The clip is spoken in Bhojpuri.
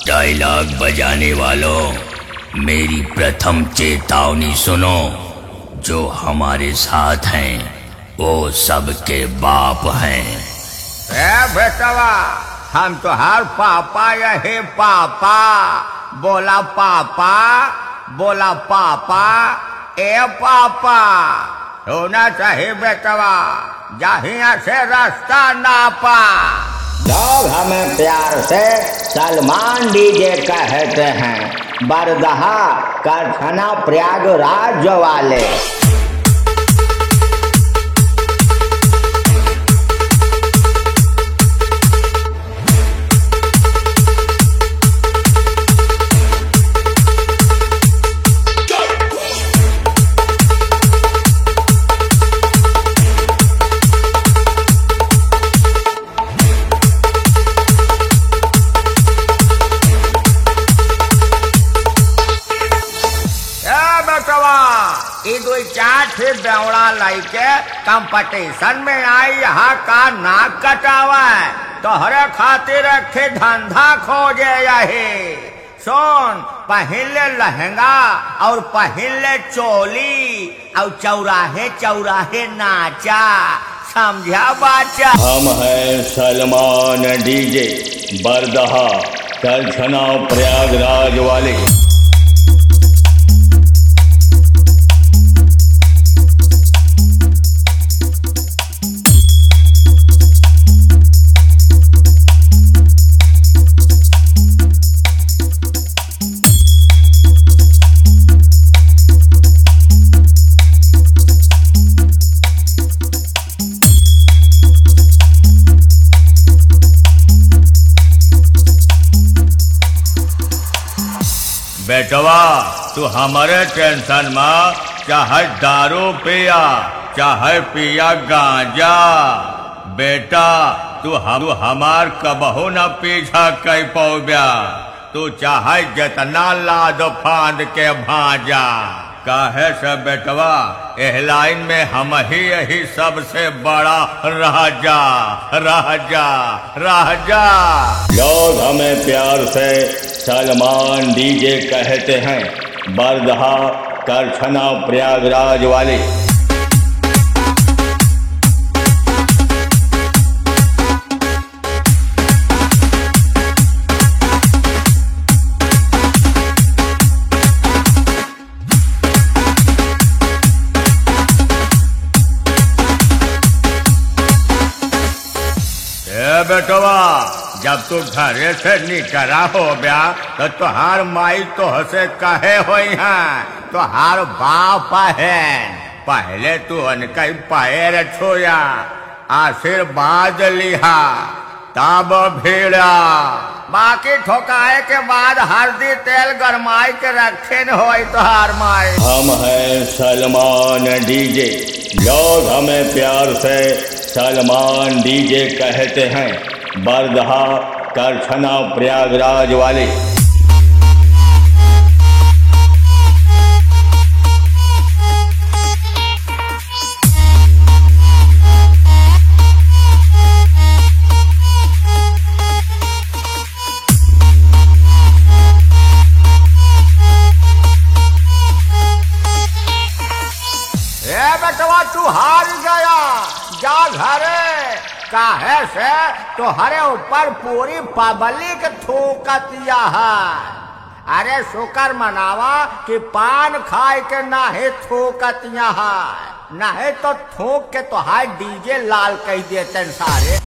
डायलॉग बजाने वालों, मेरी प्रथम चेतावनी सुनो। जो हमारे साथ हैं वो सबके बाप हैं। बेटवा, हम तो हर पापा यही पापा। बोला पापा, बोला पापा, ए पापा। होना चाहिए बेटवा, जहिया से रास्ता नापा। लोग हमें प्यार से सलमान डीजे कहते हैं, बरदहा कारखाना प्रयागराज वाले। बेवड़ा लाइके कंपटीशन में आई यहाँ का नाक कटावा। तोहरे खातिर रखे धंधा खोजे यही। सुन, पहले लहंगा और पहले चोली और चौराहे चौराहे नाचा। समझा बाचा? हम हैं सलमान डीजे, बरदहा कारखाना प्रयागराज वाले। बेटवा, तू हमारे टेंशन में चाहे दारू पिया चाहे पिया गांजा, बेटा तू हमार कबहू न पीछा कई पौब्या। तू चाहे जितना लाद फांद के भाजा। काहे से बेटवा, एह लाइन में हम ही यही सबसे बड़ा राजा राजा राजा। लोग हमें प्यार से सलमान डीजे कहते हैं, बरदहा कारखाना प्रयागराज वाले। बेटवा, जब तू घरे से निकला हो गया तो तुहार माई तोहसे कहे हुई है तुहार बाप है। पहले तू उनका पैर छुया, आशीर्वाद लिहा, तब भिड़ा। बाकी ठोकाए के बाद हल्दी तेल गरमाई के रखे न हो तुहार माई। हम हैं सलमान डीजे, लोग हमें प्यार से सलमान डीजे कहते हैं, बरदहा कारखाना प्रयागराज वाले। बेटवा, तू हार गया, जा घरे। काहे से तोहरे ऊपर पूरी पब्लिक थूकतिया है। अरे शुक्र मनावा कि पान खाए के नाहे थूकतिया है, नहीं तो थूक के तोहार डीजे लाल कह देते सारे।